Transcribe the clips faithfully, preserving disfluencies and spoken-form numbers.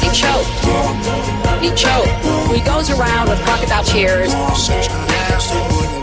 he choked. He choked. He goes around with crocodile tears. Such a nasty woman.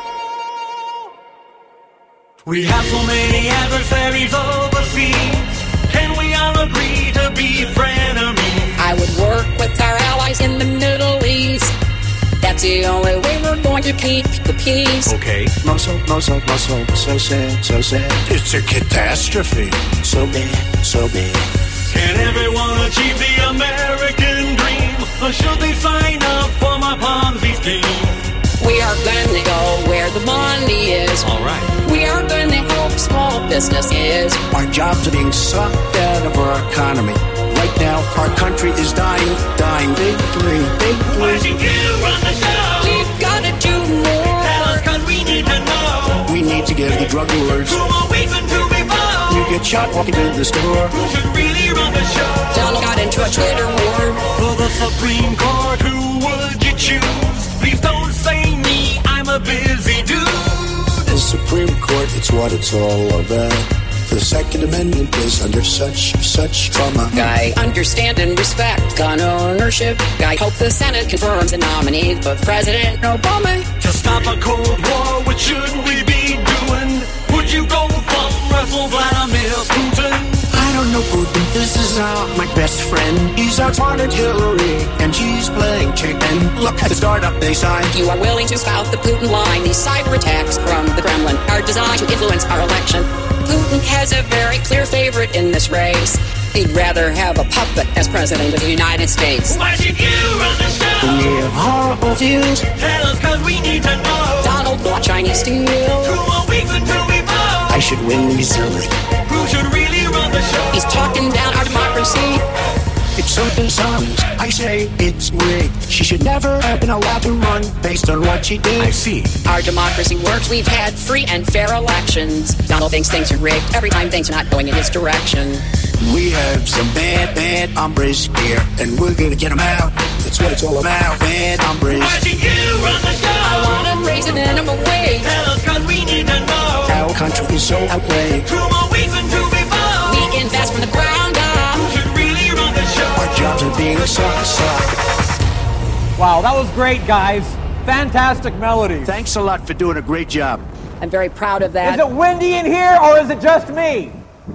We have so many adversaries overseas. Can we all agree to be frenemies? I would work with our allies in the Middle East. That's the only way we're going to keep the peace. Okay. Muscle, muscle, muscle, so sad, so sad. It's a catastrophe. So bad, so bad. Can everyone achieve the American dream? Or should they sign up for my Ponzi scheme? We are gonna go where the money is. All right. We are gonna help small businesses. Our jobs are being sucked out of our economy. Right now, our country is dying, dying. Big three, big Why three. should you run the show? We've gotta do more. Tell us, cause we need to know. We need to give the drug lords. Who are we to revolt? You get shot walking into the store. Who should really run the show? Donald got into a Twitter war. For the Supreme Court, who would you choose? Please don't say me, I'm a busy dude. The Supreme Court, it's what it's all about. The Second Amendment is under such, such trauma. Guy, understand and respect gun ownership. Guy, hope the Senate confirms the nominee of President Obama. To stop a Cold War, what should we be doing? Would you go from Russell Vladimir Putin? I don't know Putin, this is not my best friend. He's outsmarted Hillary, and she's playing chicken. Look at the startup they signed. You are willing to spout the Putin line. These cyber attacks from the Kremlin are designed to influence our election. Putin has a very clear favorite in this race. He'd rather have a puppet as president of the United States. Why should you run the show? We have horrible views. Tell us, cause we need to know. Donald bought Chinese steel. Who are we to revolt? I should win easily. Who should really run the show? He's talking down our democracy. It's so dishonest. I say it's rigged. She should never have been allowed to run based on what she did. I see. Our democracy works. We've had free and fair elections. Donald thinks things are rigged every time things are not going in his direction. We have some bad, bad hombres here, and we're gonna get them out. That's what it's all about. Bad hombres. Why should you run the show? I want to raise the minimum wage. Tell us, cause we need to know. Our country is so outraged. Who are we to revolt? We invest from the ground up. Who should really run the show? Our jobs are being sucked, sucked. Wow, that was great, guys. Fantastic melodies. Thanks a lot for doing a great job. I'm very proud of that. Is it windy in here, or is it just me?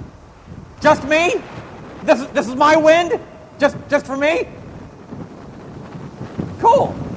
Just me? This is this is my wind? Just just for me? Cool.